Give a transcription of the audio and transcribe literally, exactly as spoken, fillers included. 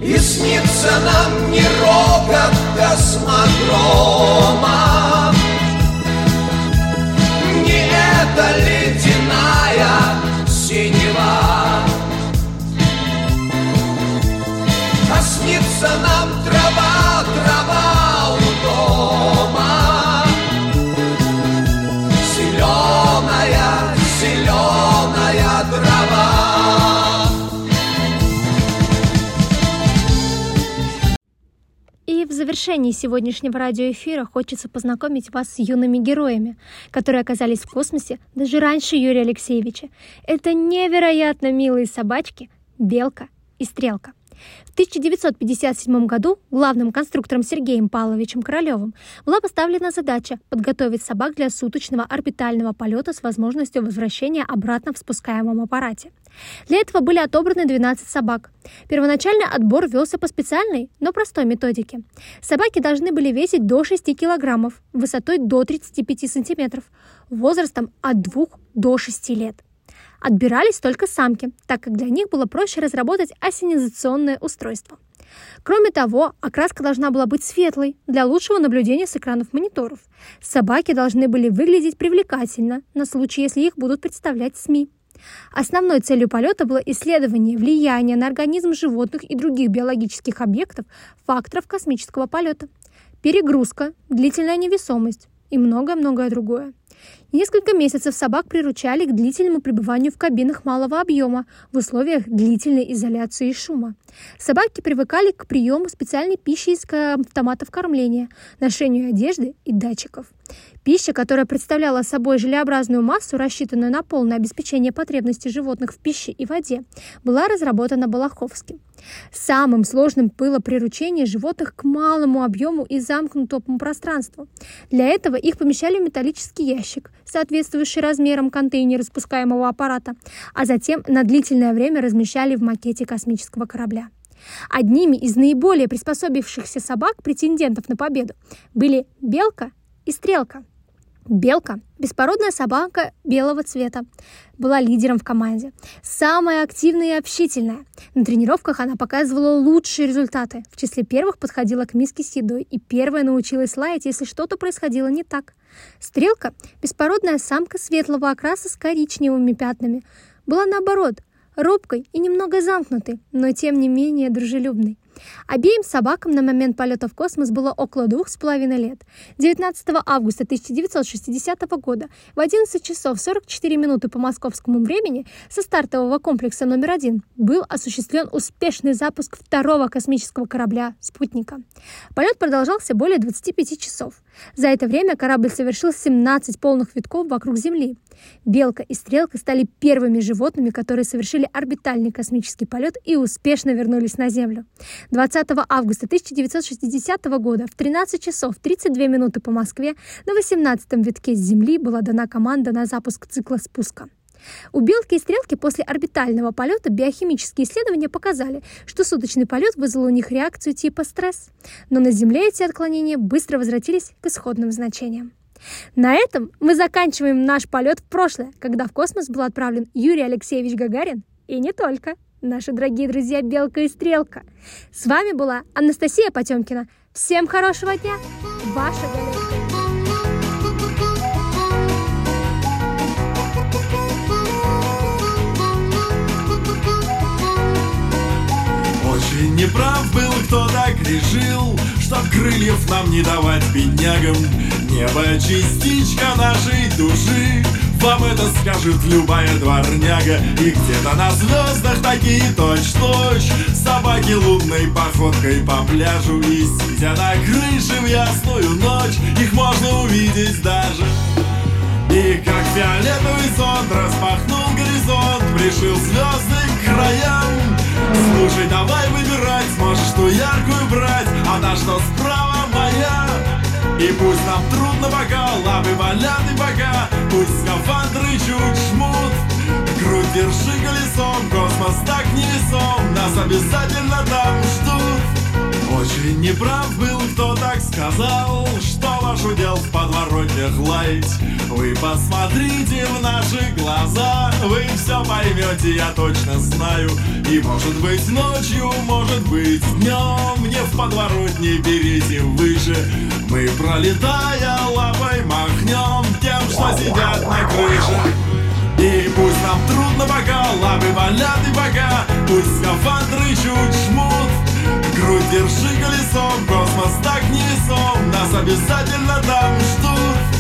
И снится нам не рокот космодрома, не эта ледяная синева, а снится нам трава, трава у дома, зеленая, зеленая трава. И в завершении сегодняшнего радиоэфира хочется познакомить вас с юными героями, которые оказались в космосе даже раньше Юрия Алексеевича. Это невероятно милые собачки Белка и Стрелка. В тысяча девятьсот пятьдесят седьмом году главным конструктором Сергеем Павловичем Королевым была поставлена задача подготовить собак для суточного орбитального полета с возможностью возвращения обратно в спускаемом аппарате. Для этого были отобраны двенадцать собак. Первоначальный отбор велся по специальной, но простой методике. Собаки должны были весить до шести килограммов, высотой до тридцати пяти сантиметров, возрастом от двух до шести лет. Отбирались только самки, так как для них было проще разработать ассенизационное устройство. Кроме того, окраска должна была быть светлой для лучшего наблюдения с экранов мониторов. Собаки должны были выглядеть привлекательно на случай, если их будут представлять СМИ. Основной целью полета было исследование влияния на организм животных и других биологических объектов факторов космического полета, перегрузка, длительная невесомость и многое-многое другое. Несколько месяцев собак приручали к длительному пребыванию в кабинах малого объема в условиях длительной изоляции и шума. Собаки привыкали к приему специальной пищи из автоматов кормления, ношению одежды и датчиков. Пища, которая представляла собой желеобразную массу, рассчитанную на полное обеспечение потребностей животных в пище и воде, была разработана Балаховским. Самым сложным было приручение животных к малому объему и замкнутому пространству. Для этого их помещали в металлический ящик, соответствующий размерам контейнера спускаемого аппарата, а затем на длительное время размещали в макете космического корабля. Одними из наиболее приспособившихся собак, претендентов на победу, были Белка и Стрелка. Белка, беспородная собака белого цвета, была лидером в команде. Самая активная и общительная. На тренировках она показывала лучшие результаты. В числе первых подходила к миске с едой и первая научилась лаять, если что-то происходило не так. Стрелка, беспородная самка светлого окраса с коричневыми пятнами, была наоборот, робкой и немного замкнутой, но тем не менее дружелюбной. Обеим собакам на момент полета в космос было около двух с половиной лет. девятнадцатого августа тысяча девятьсот шестидесятого года в одиннадцать часов сорок четыре минуты по московскому времени со стартового комплекса номер один был осуществлен успешный запуск второго космического корабля «Спутника». Полет продолжался более двадцати пяти часов. За это время корабль совершил семнадцать полных витков вокруг Земли. Белка и Стрелка стали первыми животными, которые совершили орбитальный космический полет и успешно вернулись на Землю. двадцатого августа тысяча девятьсот шестидесятого года в тринадцать часов тридцать две минуты по Москве на восемнадцатом витке с Земли была дана команда на запуск цикла спуска. У Белки и Стрелки после орбитального полета биохимические исследования показали, что суточный полет вызвал у них реакцию типа стресс, но на Земле эти отклонения быстро возвратились к исходным значениям. На этом мы заканчиваем наш полет в прошлое, когда в космос был отправлен Юрий Алексеевич Гагарин и не только. Наши дорогие друзья Белка и Стрелка. С вами была Анастасия Потемкина. Всем хорошего дня. Ваша Галерка. Очень неправ был, кто так решил, что крыльев нам не давать беднягам. Небо частичка нашей души, вам это скажет любая дворняга. И где-то на звездах такие точь-точь собаки лунной походкой по пляжу. И сидя на крыше в ясную ночь, их можно увидеть даже. И как фиолетовый зонт распахнул горизонт, пришил звезды к краям. Слушай, давай выбирать, сможешь ту яркую брать, а та, что справа, моя. И пусть нам трудно пока, лапы болят и бока, пусть скафандры чуть жмут, грудь держи колесом, космос так невесом, нас обязательно там ждут. Очень неправ был, кто так сказал, что ваш удел в подворотнях лаять. Вы посмотрите в наши глаза, вы все поймете, я точно знаю. И может быть ночью, может быть днем, не в подворотне берите выше. Мы, пролетая лапой, махнем тем, что сидят на крыше. И пусть нам трудно пока, лапы болят и пока, пусть скафандры чуть жмут. Грудь держи колесом, космос так невесом, нас обязательно там ждут.